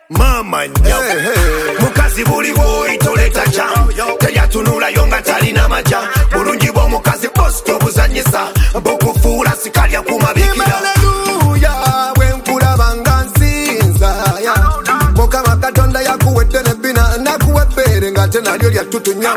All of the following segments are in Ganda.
Mama nyo mukazi buliwo itoleta cha teyatunula yonga talina maja bulungi bw'omukazi posto buzanyisa bokufuula sikalya kumabikira haleluya bwenkulaba nga nsinza mukama katonda yakuwedde nebbina nakuwebbere nga ate nalyo lyatutunya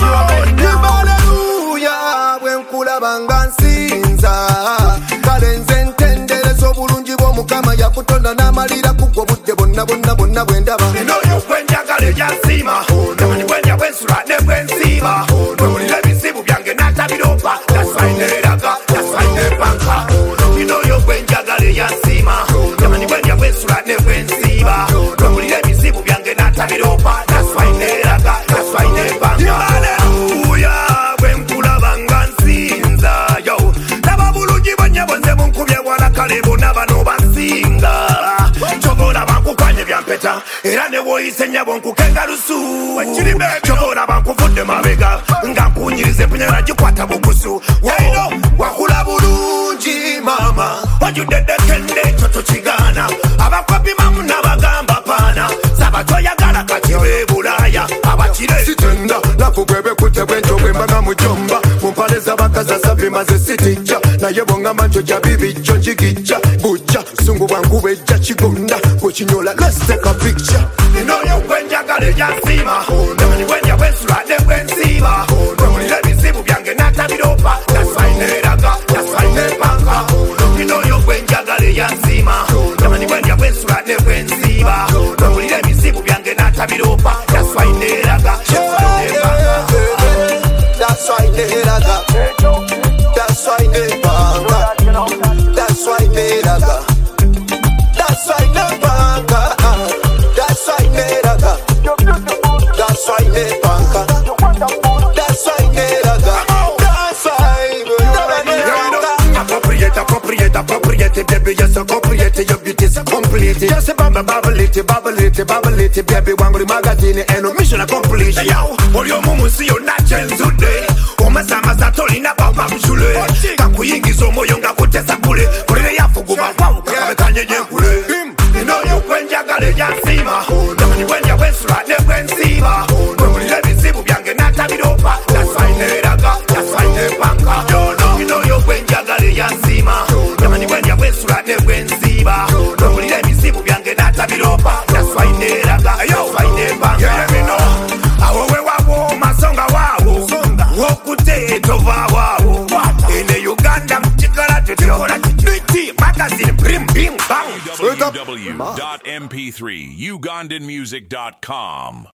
haleluya bwenkulaba nga nsinza kale nze ntendereza obulungi bw'omukama yakutonda n'amalira kugwa budde bonna bwendaba inoyo bwenjagala ejasiima namani bwendya bwensula ne bwensiiba bwewulira ebizibu byange n'atabiropa taswaineraga taswainebanka inoyo bwenjagala ejasiima namani bwendya bwensula ne bwensiiba bwewulira ebizibu byange n'atabiropa taswaineraga taswainebanka haleluya bwenkulaba nga nsinza yo laba bulungi bwanyabo nze bunkubye bwala kale bonna bano basinga chobola bankukanye byampeta era ne woyise nyabo nkukenga lusu chobola bankuvudde mabega nga nkunyirize punyala gikwata bukusu waino wakula bulungi mama wajudedekende toto kigana abakopi mamu n'abagamba paana saba toyagala kati bebulaya abakire sitenda lakugwebe kutebwe njogwe mbaga mujomba mumpaleza bakaza sabi maze sitijja naye bongamba njoja bibijjo njigijja bujja sungu bwangu bejja kigonda bwekinyola let's take a picture inoyo bwenjagala ejasiima namani bwendya bwensula ne bwensiiba bwewulira ebizibu byange n'atabiropa taswaineraga taswainebanka inoyo bwenjagala ejasiima namani bwendya bwensula ne bwensiiba bwewulira ebizibu byange n'atabiropa taswaineraga taswainebanka that's why they raga that's why they banga that's why they raga that's why they banga that's why they raga that's why they banga that's why they raga that's why appropriate baby yes appropriate your beauty is complete just bubble it baby wangu magazine and mission accomplished yo olyo mumunsi yo nachenzude omasama tolina baba mshule kakuyingiza omwoyo nga kutesa kule kolere yafuguba kwawuka kabekanye nyenkule inoyo bwenjagala ejasiima namani bwendya bwensula ne bwensiiba bwewulira ebizibu byange n'atabiropa taswaineraga taswainebanka inoyo bwenjagala ejasiima namani bwendya bwensula ne bwensiiba bwewulira ebizibu byange n'atabiropa taswaineraga taswainebanka awo wewawo masonga waawo wokuteetova waawo ene Uganda mukikala tutekola tuti magazine brim bim bang www.mp3ugandanmusic.com